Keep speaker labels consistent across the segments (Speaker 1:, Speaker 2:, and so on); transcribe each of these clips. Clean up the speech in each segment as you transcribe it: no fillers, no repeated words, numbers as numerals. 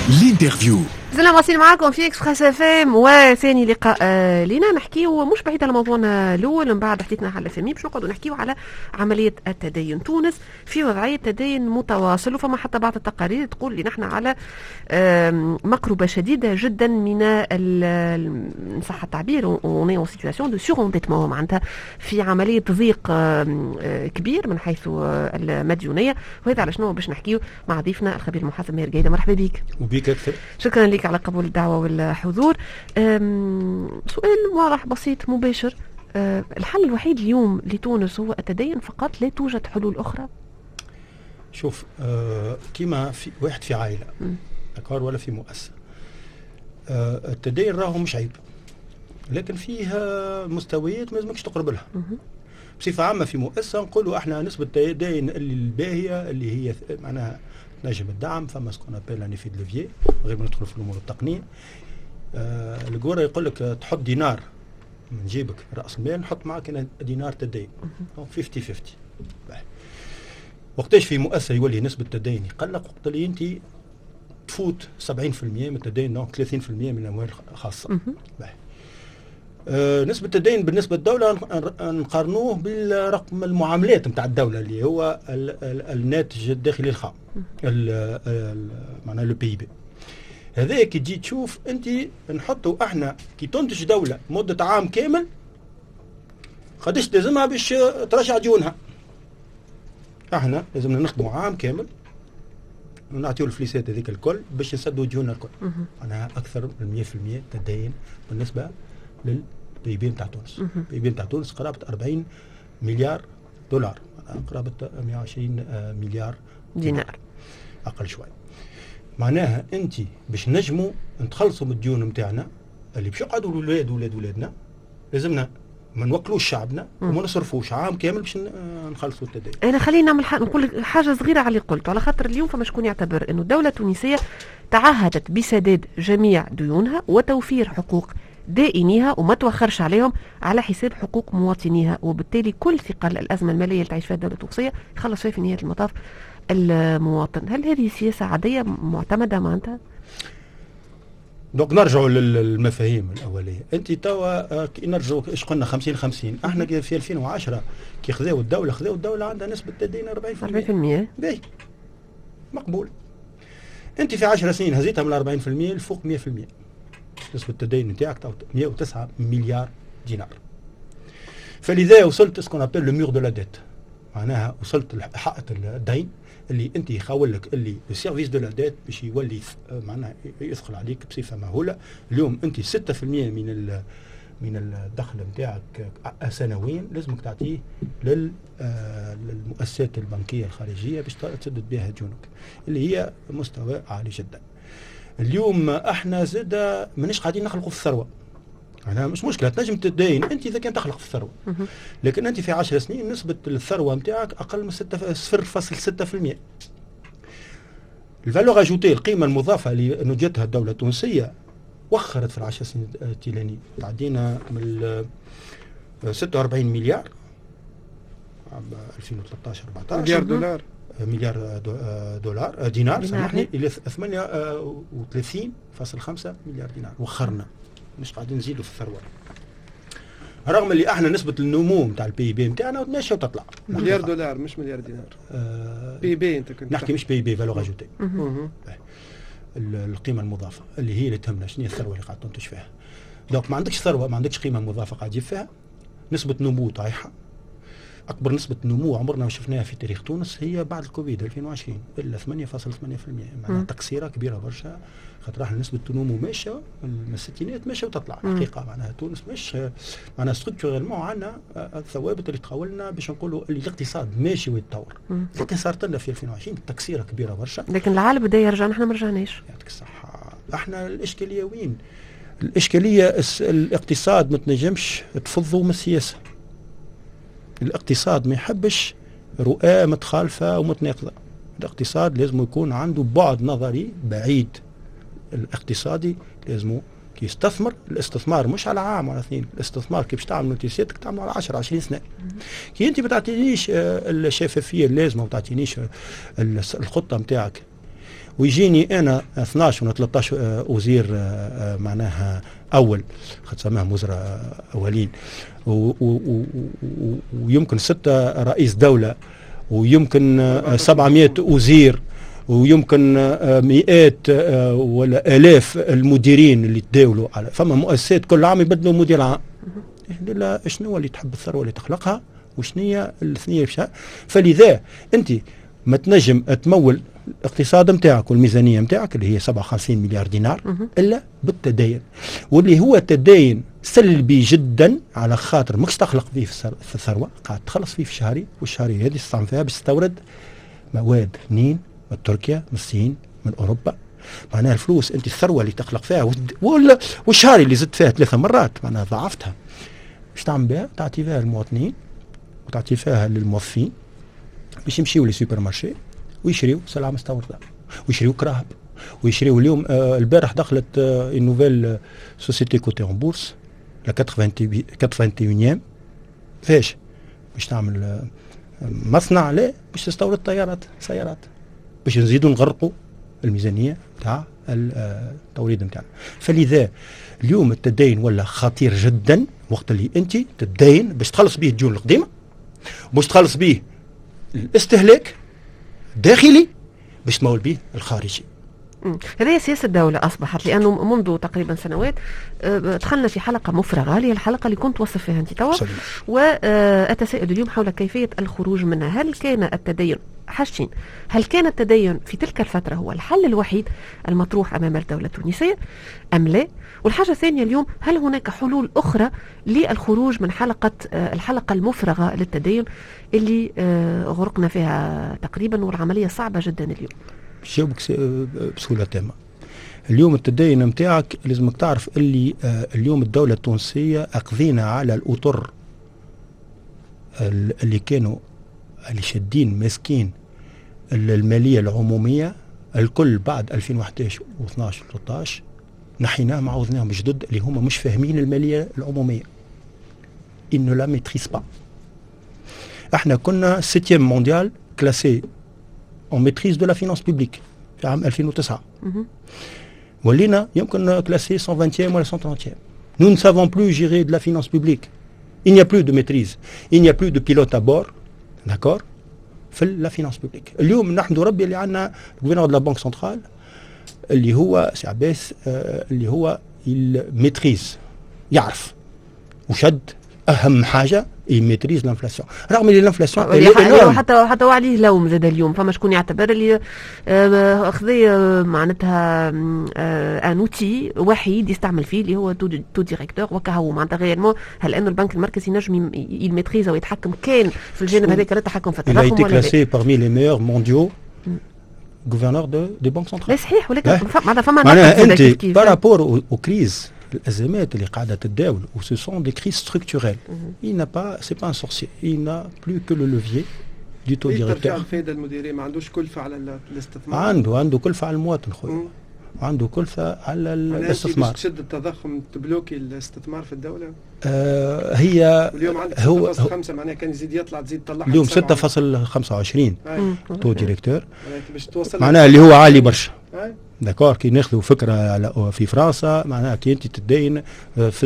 Speaker 1: الانترفيو.
Speaker 2: زلنا واصلين معاكم في اكسبريس اف ام وثاني لقاء لينا نحكيو مش بعيد على موضوعنا الاول. من بعد حديثنا على الفمي باش نقعدوا نحكيو على عمليه التدين. تونس في وضعيه تدين متواصل، وفما حتى بعض التقارير تقول لي نحن على مقربه شديده جدا من صح التعبير اون اون سيتواسيون دو سورونديتمون، معناتها في عمليه ضيق كبير من حيث المديونيه. وهذا على شنو باش نحكيو مع ضيفنا الخبير المحاسب ماهر قايده. مرحبا بك.
Speaker 3: وبيك أكثر.
Speaker 2: شكرا لك على قبول الدعوة والحضور. سؤال واضح بسيط مباشر، الحل الوحيد اليوم لتونس هو التدين فقط؟ لا توجد حلول أخرى؟
Speaker 3: شوف، كيما في واحد في عائلة أكبر ولا في مؤسسة، التدين راهو مش عيب، لكن فيها مستويات ما لازمكش تقرب لها. بصفة عامة في مؤسسة نقولوا احنا نسبة التدين اللي الباهية اللي هي معناها نجم الدعم، فما سكون ابيل ان في ليفيي، غير ما ندخل في الامور التقنيه. القوره يقول لك تحط دينار من جيبك راس المال، نحط معك دينار تدين 50-50. وقتاش في مؤسسه يولي نسبه التدين يقلق؟ وقت اللي انت تفوت 70% من التدين، 30% من الاموال الخاصه. نسبة التدين بالنسبة للدولة نقارنوه بالرقم المعاملات نتاع الدولة اللي هو الناتج الداخلي الخام، معناه لو بي بي. هذا كي تجي تشوف انت نحطوا احنا كي تنتج دولة مدة عام كامل قداش لازمها باش ترجع ديونها. احنا لازمنا نخدموا عام كامل ونعطيو الفليسات هذيك الكل باش نسدوا ديوننا الكل. معناها اكثر من 100% تدين بالنسبة للبي بي نتاع تونس. البي بي نتاع تونس قرابة 40 مليار دولار، قرابة 120 مليار دينار، أقل شوي. معناها أنت باش نجموا نتخلصوا من الديون نتاعنا اللي باش يقعدوا ولادنا، لازمنا ما نوكلوش شعبنا وما نصرفوش عام كامل باش نخلصوا التدين.
Speaker 2: أنا خلينا نعمل نقول حاجة صغيرة على اللي قلته، على خاطر اليوم فما شكون يعتبر إنه الدولة التونسية تعهدت بسداد جميع ديونها وتوفير حقوق دائنيها وما توخرش عليهم على حساب حقوق مواطنيها، وبالتالي كل ثقل الأزمة المالية اللي تعيش فيها الدولة التونسية يخلص فيها في نهاية المطاف المواطن. هل هذه سياسة عادية معتمدة معناتها؟
Speaker 3: دونك نرجعوا للمفاهيم الأولية. أنت توا نرجعوا إيش قلنا 50-50. احنا في 2010 كي خذاو الدولة عندها نسبة تدين 40%. باهي مقبول. أنت في 10 سنين هزيتها من 40% لفوق 100%. نسبة التدين نتاعك 109 مليار دينار. فلذا وصلت اسكون ابل لو مور دو لا ديت، معناها وصلت لحائط الدين اللي انت يخاول لك اللي السيرفيس دو لا ديت باش يولي معناها يثقل عليك بصفه مهوله. اليوم انت 6% من الدخل نتاعك سنويا لازمك تعطيه للمؤسسات البنكيه الخارجيه باش تسدد بها ديونك اللي هي مستوى عالي جدا. اليوم احنا زاد مانيش قاعدين نخلقوا في الثروه. انا مش مشكله تنجم تدين انت اذا كان تخلق في الثروه، لكن انت في 10 سنين نسبه الثروه نتاعك اقل من 0.6%. الفالور اجوتي القيمه المضافه اللي نجتها الدوله التونسيه وخرت في 10 سنين التيلانيه، تعدينا من 46 مليار عام 2013 14 مليار دينار سامحني، الى 38.5 مليار دينار. وخرنا مش قاعدين نزيدوا في الثروه، رغم اللي احنا نسبه النمو نتاع البي بي نتاعنا ماشيه وتطلع.
Speaker 4: مليار دولار مش مليار دينار. بي بي انت كنت
Speaker 3: نحكي مش بي بي، فالور اجوتي. القيمه المضافه اللي هي اللي تهمنا، شنو هي الثروه اللي قاعد تنتج فيها. دونك ما عندكش ثروه، ما عندكش قيمه مضافه قاعد تجيب فيها، نسبه نمو طايحه. أكبر نسبة نمو عمرنا ما شفناها في تاريخ تونس هي بعد الكوفيد 2020 إلا 8.8%. معناها تقصيرة كبيرة برشا، خاطر احنا نسبة النمو ماشية من الستينات ماشية وتطلع. الحقيقة معناها تونس مش معناها ستركتورالمون عندنا الثوابت اللي تقولنا باش نقولوا اللي الاقتصاد ماشي ويتطور، لكن صارت لنا في 2020 تقصيرة كبيرة برشا.
Speaker 2: لكن العالم بدا يرجع، نحن ما رجعناش.
Speaker 3: يعطيك الصحة. احنا الإشكالية وين؟ الإشكالية الاقتصاد ما تنجمش تفضوا من السياسة. الاقتصاد ما يحبش رؤى متخالفة ومتناقضة. الاقتصاد لازم يكون عنده بعد نظري بعيد. الاقتصادي لازم كي يستثمر، الاستثمار مش على عام ولا اثنين، الاستثمار كي باش تعمل نوتيسياتك تعمل على 10-20 سنة. كي انت ما تعطينيش الشفافية اللازمة وما تعطينيش الخطة نتاعك ويجيني انا 12 ولا 13 وزير معناها اول خد سماهم وزراء اولين ويمكن 6 رئيس دوله ويمكن 700 وزير ويمكن مئات ولا آلاف المديرين اللي تداولوا على فما مؤسسات كل عام يبدلوا مدير عام. لا شنو اللي تحب الثروه اللي تخلقها وشنية الثنيه فلذا انت ما تنجم تمول الاقتصاد نتاعك والميزانيه نتاعك اللي هي 57 مليار دينار الا بالتدين، واللي هو تدين سلبي جدا على خاطر ماكش تخلق فيه في الثروه، قاعد تخلص فيه في شهري، والشهري هذه تستعمل فيها باش تستورد مواد منين؟ من تركيا، من الصين، من اوروبا. معناها الفلوس انت الثروه اللي تخلق فيها والشهري اللي زدت فيها 3 مرات معناها ضاعفتها، باش تعمل بها؟ تعطي فيها المواطنين وتعطي فيها للموظفين باش يمشيوا لي سوبر مارشي ويشريوا سلعه مستورده ويشريوا كراهب ويشريوا. اليوم البارح دخلت النوفيل سوسيتي كوتي اون بورس لا 81 فاش باش تعمل مصنع لا باش تستورد سيارات باش نزيدوا نغرقوا الميزانيه تاع التوريد نتاعنا. فلذا اليوم التدين ولا خطير جدا وقت اللي انت تدين باش تخلص به الديون القديمه باش تخلص به الاستهلاك الداخلي باش تمول به الخارجي.
Speaker 2: هذه سياسة الدولة أصبحت، لأنه منذ تقريبا سنوات دخلنا في حلقة مفرغة اللي هي الحلقة اللي كنت توصف فيها أنت توا، وأتساءل اليوم حول كيفية الخروج منها. هل كان التدين حاجتين، هل كان التدين في تلك الفترة هو الحل الوحيد المطروح أمام الدولة التونسية أم لا؟ والحاجة الثانية اليوم، هل هناك حلول أخرى للخروج من الحلقة المفرغة للتدين اللي غرقنا فيها تقريبا، والعملية صعبة جدا اليوم؟
Speaker 3: شوفك بسهولة تامة. اليوم التدين متاعك لازمك تعرف اللي اليوم الدولة التونسية أقضينا على الأطر اللي كانوا اللي شادين ماسكين المالية العمومية الكل بعد 2011 و12 و13 نحيناهم عوضناهم جدد اللي هم مش فاهمين المالية العمومية. ils ne la maîtrisent pas. احنا كنا 7e مونديال كلاسي en maîtrise de la finance publique في عام 2009. ولينا يمكن كلاسي 120e ولا 130e. Nous ne savons plus gérer de la finance publique. Il n'y a plus de maîtrise. Il n'y a plus de pilote à bord. D'accord? في la finance publique. اليوم نحمد ربي اللي عندنا الجوفرنور de la Banque centrale اللي هو سي عباس اللي هو الميتريز يعرف وشد اهم حاجه يميتريز الانفلاسيون، رغم اللي الانفلاسيون
Speaker 2: حتى وعليه لوم زاد اليوم. فما شكون يعتبر اللي اخذ معناتها ان اوتي وحيد يستعمل فيه اللي هو تو ديريكتور وكهو معناتها غير هل انه البنك المركزي نجم يميتريز ويتحكم كان في الجانب هذاك التحكم في التضخم
Speaker 3: ولا لا؟ كلاسي parmi les meilleurs mondiaux gouverneur des banques centrales.
Speaker 2: لا صحيح، ولكن فما
Speaker 3: معناها انت بارابور او كريز الازمات اللي قاعده تتداول و سو سون دي كريز ستركتوريل. il n'a pas c'est pas un sorcier, il n'a plus que le levier du taux directeur.
Speaker 4: الفائده المديريه ما عندوش كلفه على الاستثمار،
Speaker 3: عنده كلفه على المواطن خويا، عنده كلفه على الاستثمار.
Speaker 4: تشد التضخم تبلوكي الاستثمار في الدوله.
Speaker 3: هي
Speaker 4: اليوم عندك 6.5 معناها كان يزيد يطلع تزيد تطلع
Speaker 3: اليوم 6.25 تو ديريكتور
Speaker 4: معناها
Speaker 3: اللي هو عالي برشا. داكور كي ناخذوا فكره في فرنسا معناها كي انت تدين في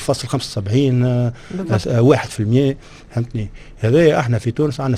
Speaker 3: 0.75 1%، فهمتني؟ هذا احنا في تونس عندنا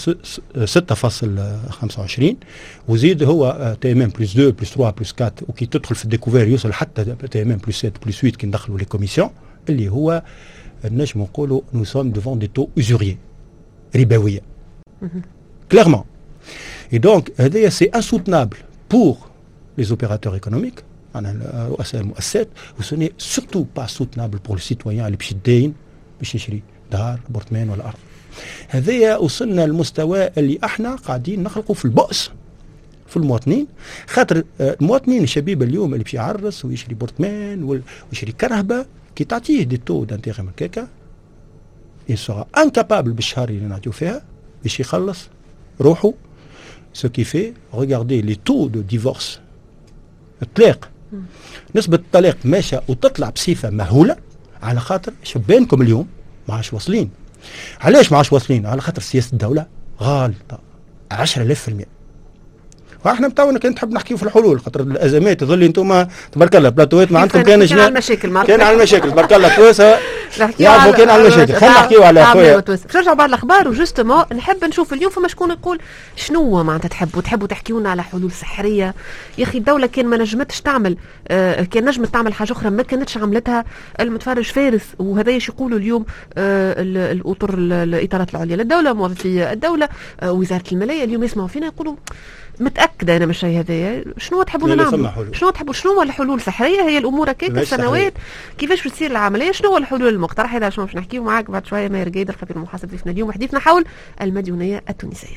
Speaker 3: 6.25 وزيد هو تي ام ام بلس 2 بلس 3 بلس 4، وكي تدخل في الديكوفير يوصل حتى تي ام ام بلس 7 بلس 8 كي ندخلوا لي كوميسيون اللي هو نجم نقولوا نو سوم ديفون دي تو usuriers ربويه كليرمون. اي دونك هذايا سي انسوتنابل بور les opérateurs économiques, رؤساء المؤسسات، وسو ني سورتو با سوتنابل بور السيتويان اللي باش يدين باش يشري دار بورتمان ولا ارض. هذايا وصلنا للمستوى اللي احنا قاعدين نخلقوا في البؤس في المواطنين، خاطر المواطنين الشبيب اليوم اللي باش يعرس ويشري بورتمان ويشري كرهبه كي تعطيه دي تو دانتيغي كيكا il sera incapable بالشهر اللي نعطيو فيها باش يخلص روحه. ce qui fait regardez les taux de divorce. الطلاق نسبة الطلاق ماشى وتطلع بصفة مهولة على خاطر شبانكم اليوم ما عادش واصلين. علاش ما عادش واصلين؟ على خاطر سياسة الدولة غالطة 10,000%. واحنا متاونا كان تحب نحكيو في الحلول، خاطر الازمات تظل انتم تبارك الله بلاتوات ما عندكم كان
Speaker 2: على المشاكل
Speaker 3: كان على المشاكل تبارك الله توسه يعرفوا كان على المشاكل. خلينا نحكيو على خويا
Speaker 2: باش نرجعوا بعض الاخبار. وجوستومون نحب نشوف اليوم فما شكون يقول شنو معناتها تحبوا تحكيونا على حلول سحريه. يا اخي الدوله كان ما نجمتش تعمل كان نجمت تعمل حاجه اخرى ما كانتش عملتها. المتفرج فارس وهذا ايش يقولوا اليوم الاطر الاطارات العليا للدوله، موظفي الدوله، وزاره الماليه اليوم يسمعوا فينا يقولوا متاكده انا من الشيء هذايا. شنو تحبون نعملوا؟ شنو الحلول سحريه؟ هي الامور هكاك سنوات كيفاش بتصير العمليه؟ شنو هو الحلول المقترحه؟ هذا شنو باش نحكيو معاك بعد شويه. ماهر جيد الخبير المحاسب ضيفنا اليوم حديثنا حول المديونيه التونسيه.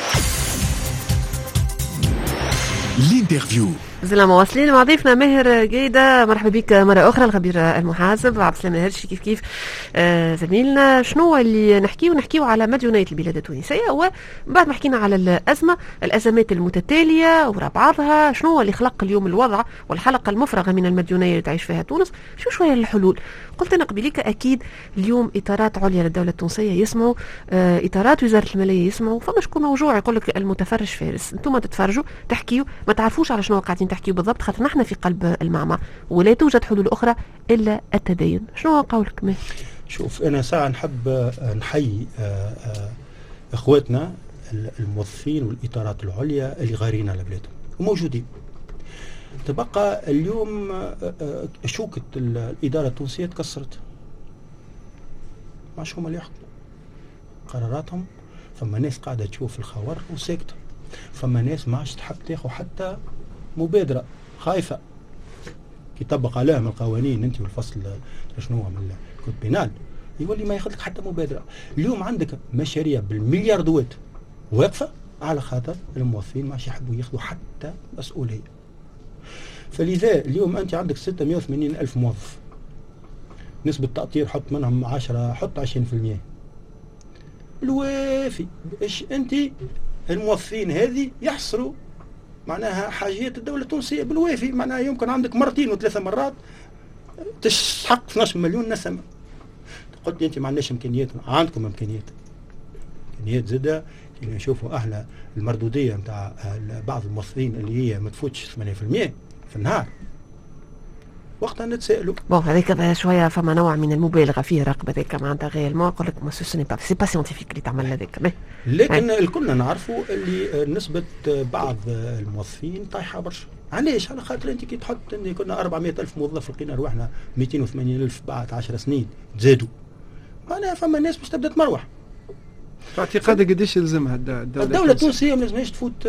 Speaker 1: الانترفيو
Speaker 2: زلنا مواصلين مع ضيفنا ماهر جيدة. مرحبا بك مرة أخرى الخبير المحاسب عبد السلام الهرشي. كيف زميلنا شنو اللي نحكيو على مديونية البلاد التونسية، وبعد ما حكينا على الأزمات المتتالية وراء بعضها، شنو اللي خلق اليوم الوضع والحلقة المفرغة من المديونية اللي تعيش فيها تونس، شوية الحلول. قلت أنا قبليك أكيد اليوم إطارات عليا للدولة التونسية يسمعوا، إطارات وزارة المالية يسمعوا، فما شكون موجوع يقول لك المتفرج فارس. انتم تتفرجوا تحكيوا ما تعرفوش على شنو قاعدين تحكيوا بالضبط، خاطر نحن في قلب المعمعة ولا توجد حلول أخرى إلا التدين. شنو هو قولك ماهر؟
Speaker 3: شوف أنا ساعة نحب نحيي إخواتنا الموظفين والإطارات العليا اللي غارين على بلادهم وموجودين. تبقى اليوم شوكة الإدارة التونسية تكسرت، ماش هما اللي يحكموا قراراتهم. فما ناس قاعدة تشوف الخور وساكتة، فما ناس ما عادش تحب تاخذ حتى مبادرة، خايفة يطبق عليهم القوانين انت والفصل شنو من الكود بينال يولي ما ياخذ لك حتى مبادرة. اليوم عندك مشاريع بالملياردوات واقفة على خاطر الموظفين ما يحبوا ياخذوا حتى مسؤولية. فلذا اليوم انت عندك 680 ألف موظف، نسبة تأطير حط منهم 10 حط 20%. الوافي ايش انت الموظفين هذه يحصروا معناها حاجيات الدولة التونسية بالوافي، معناها يمكن عندك مرتين وثلاثة مرات تستحق 12 مليون نسمة. قلت لي انت ما عندناش امكانيات، عندكم امكانيات زادة. كي نشوفوا اهل المردودية نتاع بعض الموظفين اللي هي ما تفوتش 8% في النهار، وقتها نتسائلوا.
Speaker 2: هذيك شويه فما نوع من المبالغه فيه راقب هذاك معناتها غير ما نقول لك سي با سيانتيفيك اللي تعمل هذاك.
Speaker 3: لكن الكلنا نعرفوا اللي نسبه بعض الموظفين طايحه برشا. علاش؟ على خاطر انت كي تحط ان كنا 400 ألف موظف لقينا رواحنا 280 ألف بعد 10 سنين تزادوا، معناها فما ناس باش تبدا تمروح.
Speaker 4: اعتقادك قديش يلزمها
Speaker 3: الدولة التونسية ما لازمهاش تفوت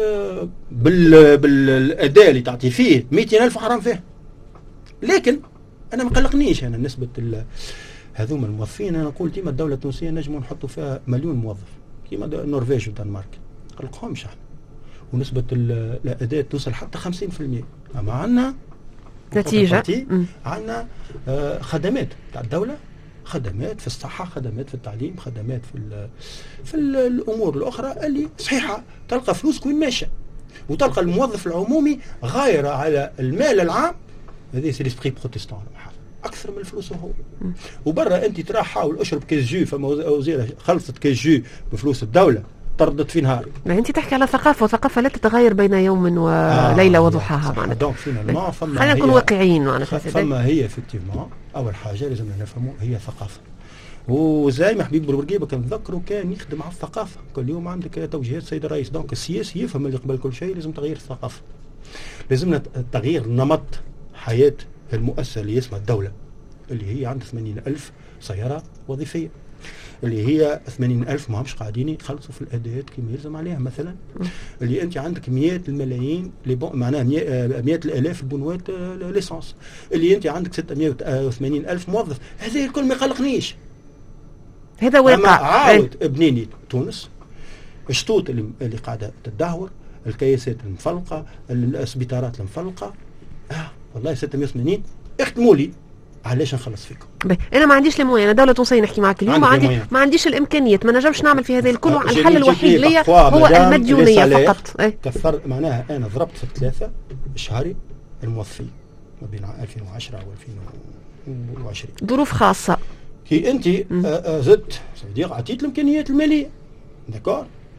Speaker 3: بالأداء اللي تعطي فيه 200 ألف حرام فيه. لكن أنا ما قلقنيش أنا نسبة هذوما الموظفين. أنا نقول ديما الدولة التونسية نجموا نحطوا فيها مليون موظف كيما النرويج والدنمارك، ما قلقهمش احنا، ونسبة الأداء توصل حتى 50%. أما عندنا
Speaker 2: نتيجة،
Speaker 3: عندنا خدمات تاع الدولة، خدمات في الصحة، خدمات في التعليم، خدمات في الأمور الأخرى اللي صحيحة تلقى فلوس وين ماشية، وتلقى الموظف العمومي غاير على المال العام. هذه سي ليسبري بروتستان أكثر من الفلوس هو. وبرا أنت ترى حاول أشرب كاس جو، فما وزيرة خلصت كاس جو بفلوس الدولة طردت في نهار.
Speaker 2: أنت تحكي على ثقافة، وثقافة لا تتغير بين يوم وليلة وضحاها معناتها.
Speaker 3: دونك فينالمون
Speaker 2: خلينا نكون واقعيين معناتها.
Speaker 3: فما هي افكتيفمون أول حاجة لازم نفهموا هي ثقافة. وزي ما حبيب بورقيبه كان نذكروا كان يخدم على الثقافة. كل يوم عندك توجيهات سيد الرئيس، دونك السياسي يفهم اللي قبل كل شيء لازم تغيير الثقافة، لازمنا تغيير نمط حياة المؤسسة اللي اسمها الدولة، اللي هي عندها 80 ألف سيارة وظيفية، اللي هي 80 ألف ما همش قاعدين يخلصوا في الأداءات كما يلزم عليها مثلا. اللي أنت عندك مئات الملايين معناها 100 الآلاف البنوات ليسانس، اللي أنت عندك 680 ألف موظف. هذا الكل ما يقلقنيش،
Speaker 2: هذا واقع.
Speaker 3: عاود ابنيني تونس الشطوط اللي قاعدة تدهور، الكياسات المفلقة، السبيطارات المفلقة. والله 680 اختموا لي علاش نخلص فيكم.
Speaker 2: انا ما عنديش المويه، انا دوله تونسيه نحكي معك اليوم، ما عنديش الامكانيات، ما نجمش نعمل في هذا الكل. الحل الوحيد ليا هو المديونيه فقط.
Speaker 3: كثر معناها انا ضربت في 3 شهري الموظفين ما بين 2010 و 2020
Speaker 2: ظروف خاصه.
Speaker 3: كي انت زدت عطيت الامكانيات الماليه داكور،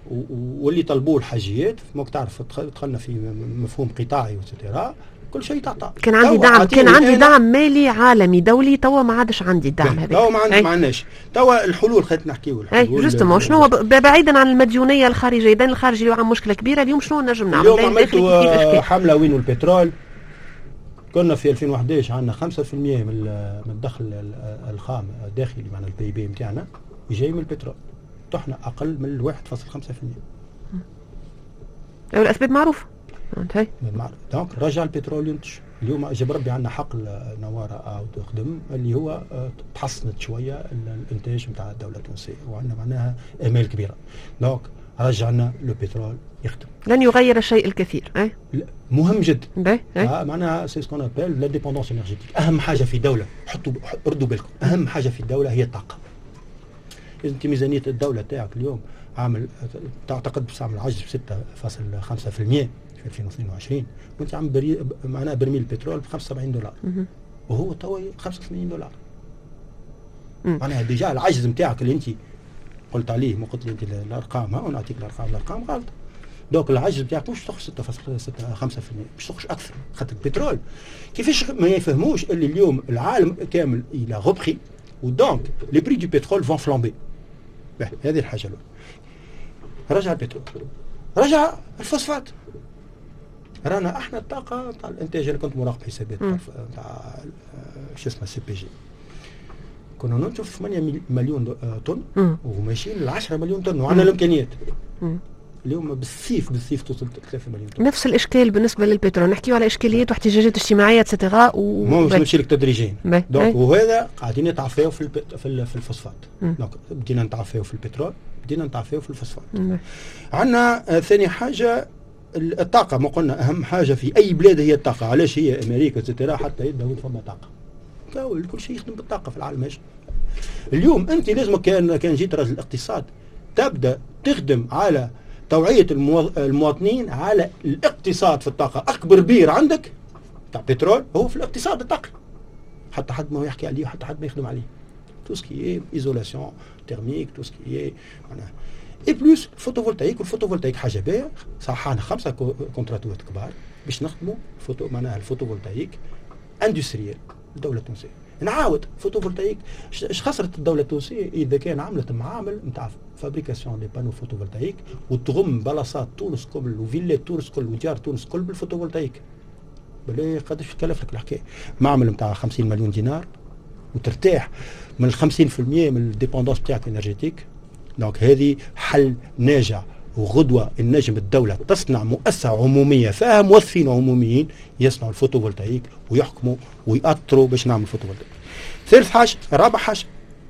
Speaker 3: واللي طلبوه الحاجيات موك تعرف دخلنا في مفهوم قطاعي وستيرا كل شيء تعطى.
Speaker 2: كان عندي دعم مالي عالمي دولي، توا ما عادش عندي الدعم هذا.
Speaker 3: توا ما عندناش. توا الحلول خلينا نحكيو
Speaker 2: الحلول. جوستومون شنو بعيدا عن المديونيه الخارجيه، الدين الخارجي اللي هو مشكله كبيره، اليوم شنو نجم نعمل؟
Speaker 3: اليوم عملتوا حمله وين البترول. كنا في 2011 عندنا 5% من الدخل الخام الداخلي، معنا البي بي نتاعنا جاي من البترول. طحنا اقل من 1.5%.
Speaker 2: الاسباب معروفه.
Speaker 3: دونك رجع البترول ينتج. اليوم جاب ربي عندنا حقل نوارة او تخدم اللي هو تحسنت شويه الانتاج نتاع الدوله التونسيه، وعندنا معناها امال كبيره. دونك رجعنا لو بترول يخدم.
Speaker 2: لن يغير الشيء الكثير.
Speaker 3: مهم جدا.
Speaker 2: معناها
Speaker 3: سي سكون ابل لا ديبوندونس انرجيتيك. اهم حاجه في دوله، ردوا بالكم، اهم حاجه في الدوله هي الطاقه. اذا انت ميزانيه الدوله تاعك اليوم عامل تعتقد تعمل عجز ب 6.5% في 2022، وانت عم معناها برميل البترول ب $75 وهو تو $85. معناها ديجا العجز نتاعك اللي انت قلت عليه، ما قلت لي انت الارقام، ها نعطيك الارقام غلط. دوك العجز نتاعك مش تخرج 6.5%، مش تخرج اكثر، خاطر البترول كيفاش ما يفهموش اللي اليوم العالم كامل الى غبخي، ودونك لي بري دو بترول فون فلامبي. هذه الحاجه الاولى. رجع البترول، رجع الفوسفات. رانا احنا الطاقه تاع الانتاج اللي كنت مراقب حسابات تاع شو اسمه سي بي جي، كنا ننتج 8 مليون طن وماشيين ل 10 مليون طن وعندنا الامكانيات. اليوم بالصيف توصل 3 مليون طن.
Speaker 2: نفس الاشكال بالنسبه للبترول، نحكيو على اشكاليات واحتياجات اجتماعيه اتسيتيرا
Speaker 3: مش نمشي لك تدريجيا. دونك وهذا قاعدين نتعافاو في الفوسفات. دونك بدينا نتعافاو في البترول، بدينا نتعافاو في الفوسفات. عندنا ثاني حاجه الطاقه، ما قلنا اهم حاجه في اي بلاد هي الطاقه. علاش هي امريكا اتسيتيرا حتى يبداو فما طاقه، كل شيء يخدم بالطاقه في العالم. اليوم انت لازم كان جيت راجل الاقتصاد تبدا تخدم على توعيه المواطنين على الاقتصاد في الطاقه. اكبر بير عندك تاع بترول هو في الاقتصاد الطاقي، حتى حد ما يحكي عليه، حتى حد ما يخدم عليه. تو سكي ايزولاسيون تيرميك، تو سكي معناها اي بلوس الفوتوفولتايك. والفوتوفولتايك حاجه باهيه، صحانا 5 كونتراتوات كبار باش نخدموا معناها الفوتوفولتايك اندستريال. الدوله التونسيه نعاود فوتوفولتايك اش خسرت الدوله التونسيه اذا كان عملت معامل نتاع فابريكاسيون دي بانو فوتوفولتايك وتغم بلاصات تونس كل وفيلات تونس كل وديار تونس كل بالفوتوفولتايك. بلي قداش تكلف لك الحكايه؟ معمل نتاع 50 مليون دينار وترتاح من 50% من الديبوندونس بتاعك انرجيتيك. دونك هذه حل ناجع، وغدوه النجم الدوله تصنع مؤسسه عموميه فيها موظفين عموميين يصنعوا الفوتوفولتايك ويحكموا ويأطروا باش نعمل الفوتوفولتايك. ثالث حاجه، رابع حاجه،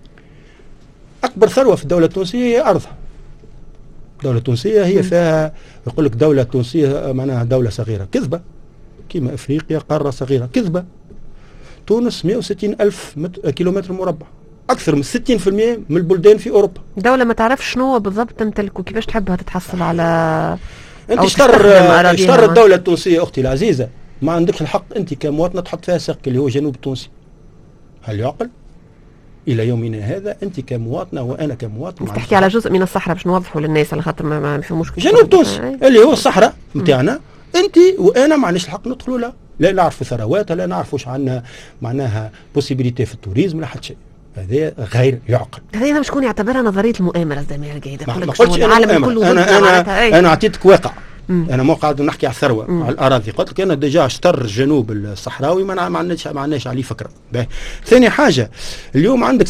Speaker 3: اكبر ثروه في الدوله التونسيه هي ارضها. الدوله التونسيه هي فيها، يقول لك الدوله التونسيه معناها دوله صغيره، كذبه. كيما افريقيا قاره صغيره، كذبه. تونس 160 ألف كيلومتر مربع، أكثر من 60% من البلدان في أوروبا.
Speaker 2: دولة ما تعرفش شنو بالضبط تمتلك وكيفاش تحبها تتحصل على
Speaker 3: أنت اشتر الدولة التونسية أختي العزيزة، ما عندكش الحق أنت كمواطنة تحط فيها سقف اللي هو جنوب التونسي. هل يعقل؟ إلى يومنا هذا أنت كمواطنة وأنا كمواطن
Speaker 2: تحكي على جزء من الصحراء باش نوضحوا للناس على خاطر ما فيهمش
Speaker 3: جنوب التونسي اللي هو الصحراء نتاعنا. أنت وأنا ما عندناش الحق ندخلوا له، لا نعرفوا ثرواتها، لا نعرفوا واش عندنا معناها بوسيبيليتي في التوريزم، لا حتى شيء. هذا غير يعقل.
Speaker 2: هذا شكون يعتبرها نظريه المؤامره الزميل الجيده؟
Speaker 3: ما قلتش العالم كله انا اعطيتك واقع. انا مو قاعد نحكي على الثروه على الاراضي، قلت لك انا ديجا اشتر الجنوب الصحراوي ما عندناش عليه فكره. ثاني حاجه، اليوم عندك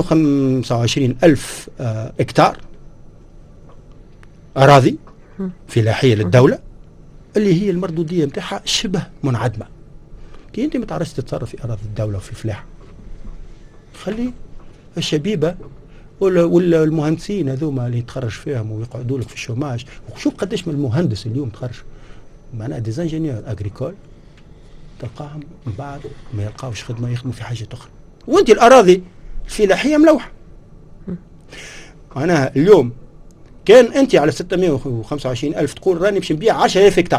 Speaker 3: 625 الف هكتار اراضي فلاحيه للدوله اللي هي المردوديه نتاعها شبه منعدمه. كي انت ما تعرفش تتصرف في اراضي الدوله وفي الفلاحه، خلي الشبيبه ولا المهندسين هذوما اللي يتخرج فيهم ويقعدوا لك في الشوماج. وشوف قداش من المهندس اليوم تخرج معناها ديزانجينيور اغريكول تلقاهم من بعد ما يلقاوش خدمه يخدموا في حاجه اخرى. وانت الاراضي الفلاحيه ملوحه. معناها اليوم كان انت على 625 الف تقول راني باش نبيع 10,000 هكتار،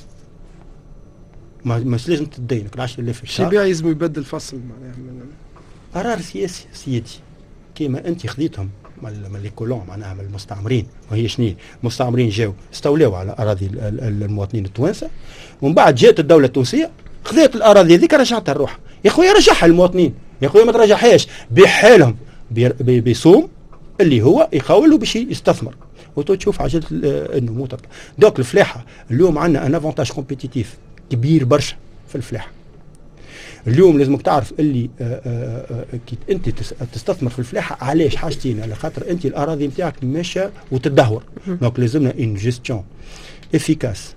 Speaker 3: مش لازم تدينك ال 10,000 هكتار.
Speaker 4: شي بيع لازم يبدل فصل معناها
Speaker 3: قرار سياسي سيدي. كيما انت خذيتهم من لي كولون معناها من المستعمرين، وهي شنو المستعمرين جاوا استولوا على اراضي المواطنين التوانسه، ومن بعد جات الدوله التونسيه خذت الاراضي هذيك رجعتها لروحها. يا خويا رجعها للمواطنين، يا خويا ما ترجعهاش بحالهم بصوم اللي هو يخولوا باش يستثمر، وتشوف عجله النمو تطلع. دوك الفلاحه اليوم عندنا ان افونتاج كومبيتيتيف كبير برشا في الفلاحه. اليوم لازمك تعرف اللي كي انت تستثمر في الفلاحه علاش حاجتين، على خاطر انت الاراضي نتاعك ماشيه وتدهور. دونك لازمنا اون جيستيون افيكاس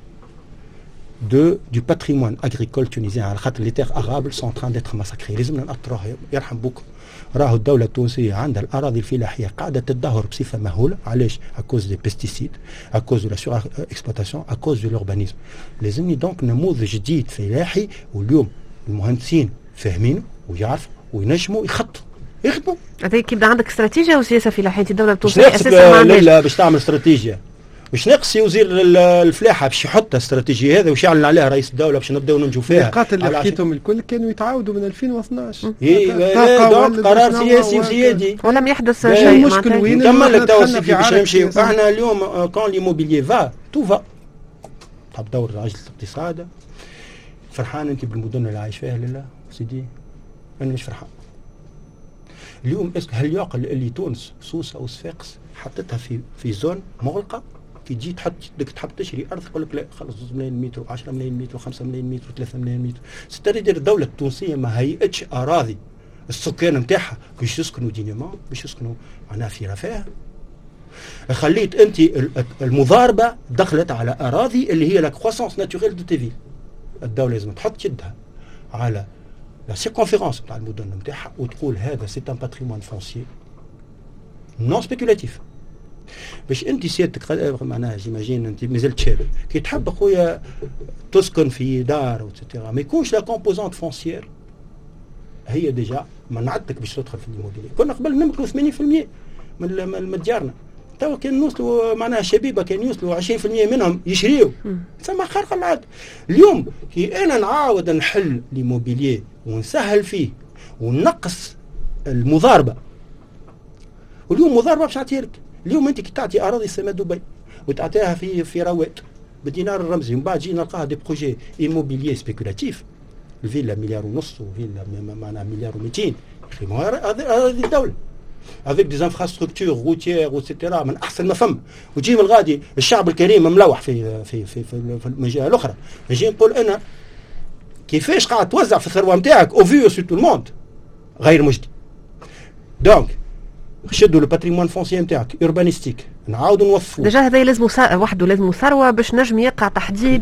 Speaker 3: du patrimoine agricole tunisien، على خاطر لي تيغ اغابل سون تران ديتر ماساكري. لازمنا نأطروها يرحم بوكم. راهو الدوله التونسيه عندها الاراضي الفلاحيه قاعده تدهور بصفه مهوله. علاش؟ اكوز دي بيستيسيد، اكوز دو لا سور اكسبلوتاسيون، اكوز دو لوربانيزم. لازمني دونك نموذج جديد فلاحي، واليوم المهندسين فاهمينه ويعرفوا وينجموا يخدموا.
Speaker 2: هذا كيبدا عندك استراتيجيه وسياسه فلاحيه. الدوله التونسيه اساسا ما
Speaker 3: عندهاش. لا باش تعمل استراتيجيه، مش ناقص وزير الفلاحه باش يحط استراتيجيه هذا وش يعلن عليها رئيس الدوله باش نبداو ننجو فيها.
Speaker 4: النقاط اللي حكيتهم الكل كانوا يتعاودوا من 2012.
Speaker 3: دونك قرار سياسي وسيادي
Speaker 2: ولم يحدث شيء.
Speaker 4: المشكل وين؟
Speaker 3: نكمل لك توا سيدي باش نمشيو. احنا اليوم كون ليموبيليي فا تو فا تحب دور عجله الاقتصاد. فرحان انت بالمدن اللي عايش فيها؟ لا سيدي انا مش فرحان. اليوم هل يعقل اللي تونس سوسه وصفاقس حطتها في زون مغلقه؟ كي تجي تحب تشري ارض يقول لك لا خلص 2 ملايين متر و10 ملايين متر و5 ملايين متر و3 ملايين متر. ستريدر الدوله التونسيه ما هيئتش اراضي السكان نتاعها باش يسكنوا دينيومون، باش يسكنوا معناها في رفاه. خليت انت المضاربه دخلت على اراضي اللي هي لا كروسونس ناتوريل دو تي في. الدوله لازم تحط يدها على لا سيركونفيرونس تاع المدن نتاعها وتقول هذا سي ان باتريمون فونسيي نون سبيكولاتيف. باش انت سيادتك معناها جيماجين انت مازلت شاب كي تحب خويا تسكن في دار وتترا ما يكونش لا كومبوزونت فونسيير هي ديجا منعتك باش تدخل في الموديلي. كنا قبل نملكوا 80% من ديارنا، توا كان نوصلوا معناها شبيبه كان يوصلوا 20% منهم يشريوا. ثم خارق العاده. اليوم كي انا نعاود نحل ليموبيليي ونسهل فيه ونقص المضاربه، واليوم مضاربه باش نعطيها لك. اليوم انت كي تعطي اراضي سما دبي وتعطيها في رواد بالدينار الرمزي، ومن بعد جينا نلقاها دي بروجي ايموبيليي سبيكولاتيف، الفيلا 1.5 مليار وفيلا معناها 1.2 مليار. هذه الدوله افيك دي انفراستركتور روتيير وسيتيرا من احسن ما فما، وتجي من الغادي الشعب الكريم ملوح في الجهه الاخرى. نجي نقول انا كيفاش قاعد توزع في الثروه نتاعك او فيو سو تو الموند غير مجدي. دونك شدوا الباتريمون فونسيي نتاعك اوربانيستيك نعاودوا نوظفوا.
Speaker 2: ديجا هذا لازم وحده لازم ثروه باش نجم يقع تحديد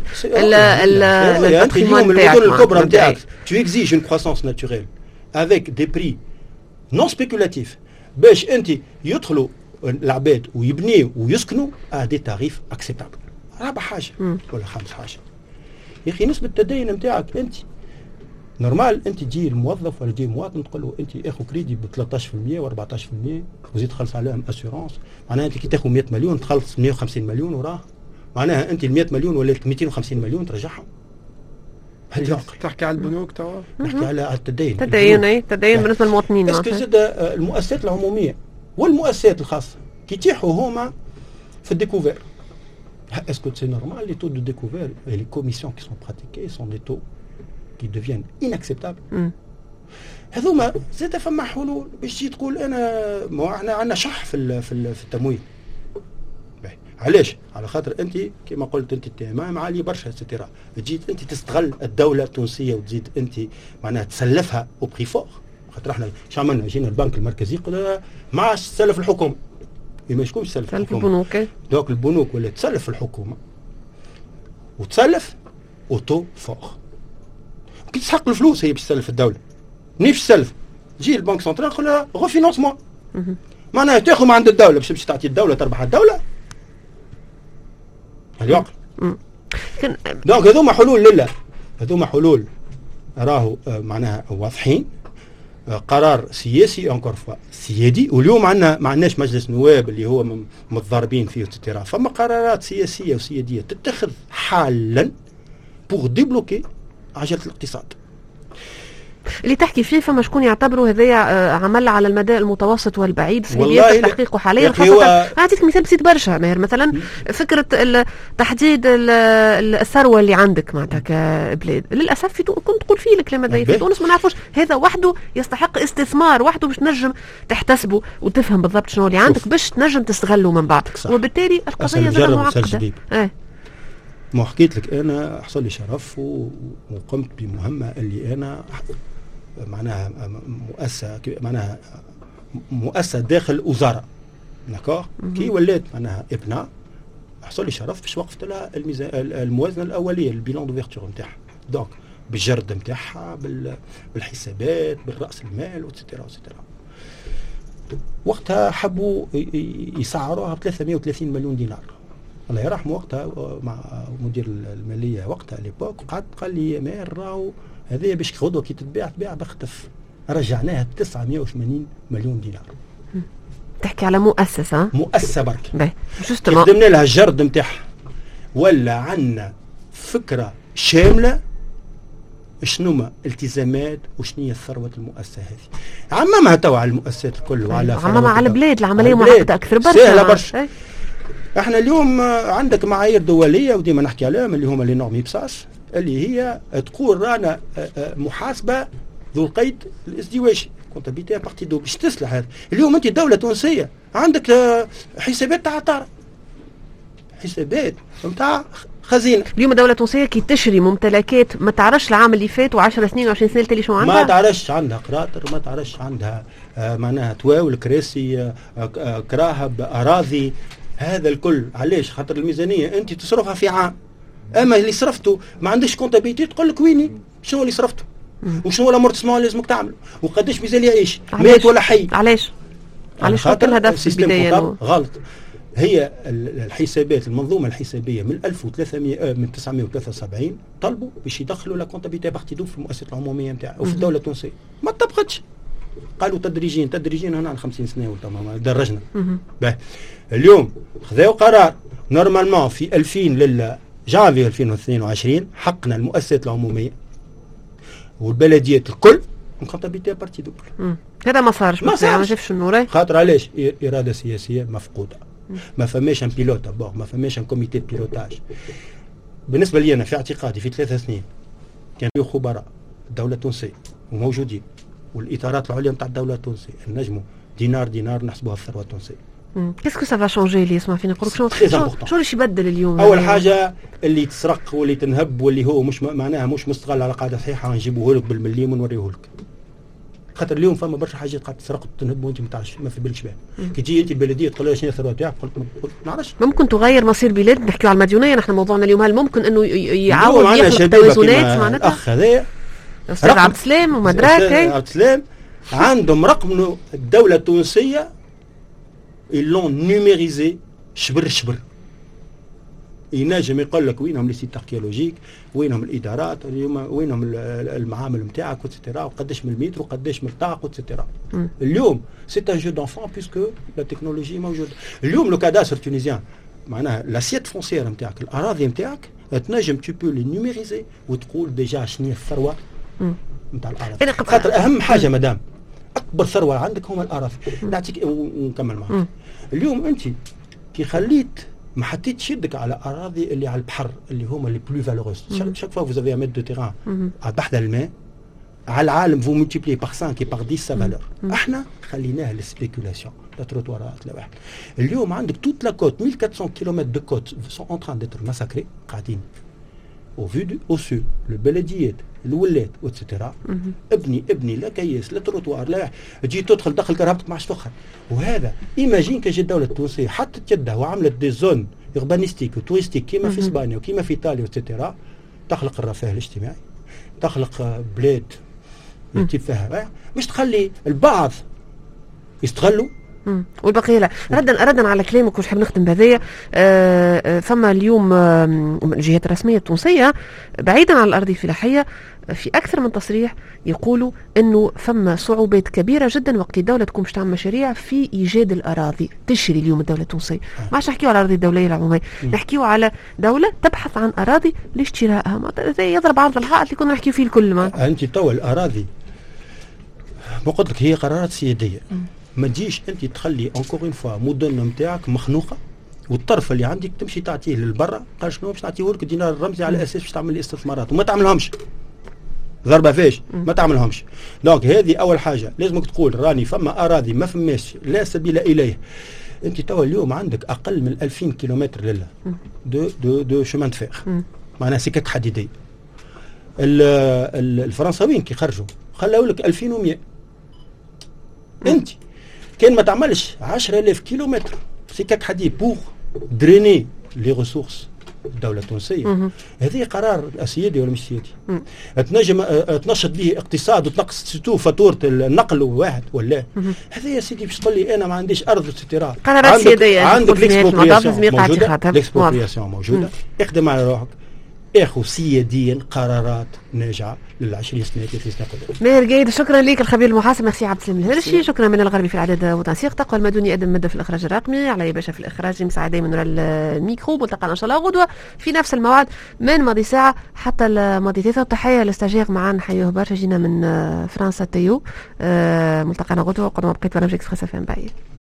Speaker 2: الباتريمون
Speaker 3: نتاعك. المدن الكبرى نتاعك تو اكزيج اون كروسونس ناتوريل افيك دي بري نون سبيكولاتيف باش انت يدخلوا العباد ويبنيوا ويسكنوا دي تاريف اكسبتابل. رابع حاجه ولا خامس حاجه يا اخي نسبه التدين نتاعك انت نورمال. انت تجي الموظف ولا تجي مواطن تقول له انت اخو كريدي ب 13% و14% وزيد تخلص عليهم اسيورونس. معناها انت كي تاخذ 100 مليون تخلص 150 مليون وراه. معناها انت ال 100 مليون ولا 250 مليون ترجعهم. هل يعقل؟
Speaker 4: تحكي على البنوك توا؟
Speaker 3: نحكي على التدين.
Speaker 2: تدين بالنسبه للمواطنين.
Speaker 3: اسكو زاد المؤسسات العموميه والمؤسسات الخاصه كي يتيحوا هما في الديكوفير، اسكو سي نورمال لي تو دو ديكوفير et les commissions qui sont pratiquées sont des taux qui deviennent inacceptables. هذوما زاد فما حلول باش تجي تقول انا احنا عندنا شح في التمويل. علاش؟ على خاطر انت كما قلت انت التمام عالي برشا ستيرا. جيت انت تستغل الدوله التونسيه وتزيد انت معناها تسلفها او بري فور. خاطر احنا شو عملنا؟ جينا البنك المركزي قلنا ما عادش تسلف الحكومه. ما يشكونش تسلف
Speaker 2: البنوك.
Speaker 3: دوك البنوك ولا تسلف الحكومه وتسلف اوتو فور. كي تسحق الفلوس هي باش تسلف الدوله. منين باش تسلف؟ تجي البنك سنترال يقول لها غوفينونسمون. معناها تاخذ من عند الدوله باش تعطي الدوله تربح الدوله. هل يعقل؟ دونك هذوما حلول لله، هذوما حلول راهو معناها واضحين. قرار سياسي انكور فوا سيادي. واليوم ما عندناش مجلس نواب اللي هو متضاربين فيه تترا. فما قرارات سياسيه وسياديه تتخذ حالا بور ديبلوكي عجله الاقتصاد.
Speaker 2: اللي تحكي فيه فما شكون يعتبروا هذايا عمل على المدى المتوسط والبعيد في
Speaker 3: والله
Speaker 2: بيت تحقيقه حاليا، خاصة أعطيك مثال بسيط برشا ماهر، مثلا فكرة تحديد الثروة اللي عندك معناتها كبلاد. للأسف كنت تقول فيه الكلام هذا في تونس ما نعرفوش، هذا وحده يستحق استثمار وحده باش تنجم تحتسبه وتفهم بالضبط شنو اللي عندك باش تنجم تستغله من بعد، وبالتالي القضية زي معقدة.
Speaker 3: ما حكيت لك انا حصل لي شرف وقمت بمهمه اللي انا معناها مؤسسه داخل وزاره داكور كي ولات معناها ابناء حصل لي شرف باش وقفت لها الموازنه الاوليه البيلون دوفيرتور نتاعها، دونك بالجرد نتاعها بالحسابات بالراس المال وتسيتيرا وتسيتيرا. وقتها حبوا يسعروها ب 330 مليون دينار، الله يرحمه وقتها مع مدير الماليه وقتها ليبوك قال لي ماهر راهو هذه باش غدوه كي تتباع بخطف، رجعناها ب 980 مليون دينار.
Speaker 2: تحكي على مؤسسه
Speaker 3: مؤسسه برك
Speaker 2: جوستومون
Speaker 3: خدمنا لها الجرد نتاعها، ولا عندنا فكره شامله شنو التزامات وشنو هي ثروه المؤسسه هذه، عممها توا على المؤسسات الكل وعلى
Speaker 2: عممها على البلاد، العمليه معقده اكثر برشا
Speaker 3: سهله برشا. احنا اليوم عندك معايير دوليه وديما نحكي عليهم اللي هما لي نورم إبساس اللي هي تقول رانا محاسبه ذو القيد الازدواجي كونتابيتي بارتي دو باش تصلح هذا. اليوم انت دوله تونسيه عندك حسابات تاع طار، حسابات نتاع خزينه.
Speaker 2: اليوم الدوله التونسيه كي تشري ممتلكات ما تعرفش العام اللي فات و10 سنين و20 سنه اللي شو عندها،
Speaker 3: ما تعرفش عندها قراطر، ما تعرفش عندها معناها تواول كراسي كراهب اراضي، هذا الكل علاش؟ خاطر الميزانيه انت تصرفها في عام، اما اللي صرفته ما عندكش كونتابيلتي تقول لك ويني شنو اللي صرفته وشنو الامورتسمون اللي لازمك تعمله وقداش مازال يعيش مات ولا حي.
Speaker 2: علاش خاطر الهدف في البدايه
Speaker 3: غلط. هي الحسابات المنظومه الحسابيه من 1973 طلبوا باش يدخلوا لا كونتابيلتي بارتي دو في المؤسسات العموميه نتاعها وفي الدوله التونسيه ما طبقتش، قالوا تدريجيا هنا على 50 سنه ولا درجنا. اليوم خذوا قرار نورمالمون في 2000 جانفي 2022 حقنا المؤسسات العموميه والبلديات الكل كونتابيلتي بارتي دوبل.
Speaker 2: هذا ما صارش، ما جابش النور.
Speaker 3: خاطر علاش؟ اراده سياسيه مفقوده، ما فماش ان بيلوت ما فماش ان كوميتي بيلوتاج. بالنسبه لي انا في اعتقادي في 3 سنين كان في خبراء الدوله التونسيه وموجودين والاطارات العليا نتاع الدوله التونسيه نجموا دينار نحسبوها الثروه التونسيه.
Speaker 2: كيسكو سافا شونجي اللي يسمع فينا يقول شنو اللي يبدل اليوم؟
Speaker 3: اول حاجه اللي تسرق واللي تنهب واللي هو مش معناها مش مستغل على قاعده صحيحه نجيبوه لك بالمليم ونوريه لك. خاطر اليوم فما برشا حاجات قاعده تسرق وتنهب وانت ما تعرفش ما في بالكش بها. كي تجي انت البلديه تقول لها شنو الثروه تاعك قلت ما نعرفش.
Speaker 2: ممكن تغير مصير بلاد، نحكيو على المديونيه نحن موضوعنا اليوم، هل ممكن انه يعاود يخلق توازنات معناتها؟
Speaker 3: الاخ هذايا
Speaker 2: استاذ عبد السلام ومدراك
Speaker 3: عبد السلام عندهم رقم الدوله التونسيه ils l'ont numérisé شبر ينجم يقول لك وينهم لي سيت اركيولوجيك، وينهم الادارات، وينهم المعامل نتاعك وتسيتيرا، وقداش من المتر وقداش من الطاق وتسيتيرا. اليوم سي ان جو دونفون بيسكو لا تكنولوجي موجوده. اليوم لو كاداسر تونيزيان معناها لاسيت فونسيير نتاعك الاراضي نتاعك تنجم تو بو لي نيميريزي وتقول ديجا شنو هي الثروه نتاع الاراضي. خاطر اهم حاجه مدام اكبر ثروه عندك هما الاراضي. نعطيك ونكمل معك. اليوم انت كي خليت ما حطيتش يدك على اراضي اللي على البحر اللي هما لي بلو فالوروز، شاك فوا فوز افي متر دو تيران على بحر الماء على العالم فو ملتيبلي بار 5 بار 10 سا فالور. احنا خليناها للسبيكولاسيون لا تروتوارات لا واحد. اليوم عندك توت لا كوت 1400 كيلومتر دو كوت سون اون تران ديتر مساكري قاعدين au vu au sud البلديات الولات وتسترا ابني لا كياس لا تروتوار لا تجي تدخل دخل كرهبتك ما عادش تخرج. وهذا ايماجين كاجي الدوله التونسيه حطت يدها وعملت دي زون اوربانيستيك وتوريستيك كيما في اسبانيا وكيما في ايطاليا وتسترا، تخلق الرفاه الاجتماعي، تخلق بلاد يتيب فيها مش تخلي البعض يستغلوا
Speaker 2: والبقيه لا. ردا على كلامك وش حاب نختم بهذايا. فما اليوم الجهات الرسميه التونسيه بعيدا عن الارض الفلاحيه في اكثر من تصريح يقولوا انه فما صعوبات كبيره جدا وقت الدوله تكون باش تعمل مشاريع في ايجاد الاراضي تشري. اليوم الدوله التونسيه ما عادش نحكيو على الاراضي الدوليه العموميه، نحكيو على دوله تبحث عن اراضي لاشترائها. زي يضرب عرض الحائط اللي كنا نحكيو فيه الكل.
Speaker 3: انت تو الاراضي ما قلت لك هي قرارات سياديه. ما تجيش انت تخلي انكور اون فوا مدن نتاعك مخنوقه والطرف اللي عندك تمشي تعطيه للبرا، قال شنو باش نعطيه لك دينار الرمزي على اساس باش تعمل لي استثمارات وما تعملهمش. ضربه فيش ما تعملهمش. دونك هذه اول حاجه لازمك تقول راني فما اراضي ما فماش لا سبيل اليه. انت توا اليوم عندك اقل من 2000 كيلومتر لله دو شومان دو فير، معناها سكك حديديه. الفرنساويين كي خرجوا خلاو لك 2100. انت كان ما تعملش 10000 كيلومتر سكك حديد بوغ دريني لي ريسورس الدولة التونسية. هذه قرار سيادي ولا مش سيادي؟ تنجم تنشط به اقتصاد وتنقص سيتو فاتورة النقل واحد ولا هذا يا سيدي باش تقول لي انا ما عنديش ارض سترا.
Speaker 2: قرارات سيادية
Speaker 3: عندك الاكسبروبرياسيون موجودة، اخدم على روحك، اخو سياديا قرارات ناجعه لل20 سنه 30 سنه قدام.
Speaker 2: ماهر جيد، شكرا لك الخبير المحاسب ميرسي عبد السلام الهرشي. شكرا من الغربي في الاعداد وتنسيق، تقوى المدني يقدم ماده في الاخراج الرقمي، علي باشا في الاخراج، مساعد دايما وراء الميكرو. ملتقانا ان شاء الله غدوه في نفس الموعد من ماضي ساعه حتى الماضي 3. تحيه للاستاجير معنا نحيوه برشا، جينا من فرنسا تيو. ملتقانا غدوه، قدما بقيت برنامج اكسبريس اف ام. باي.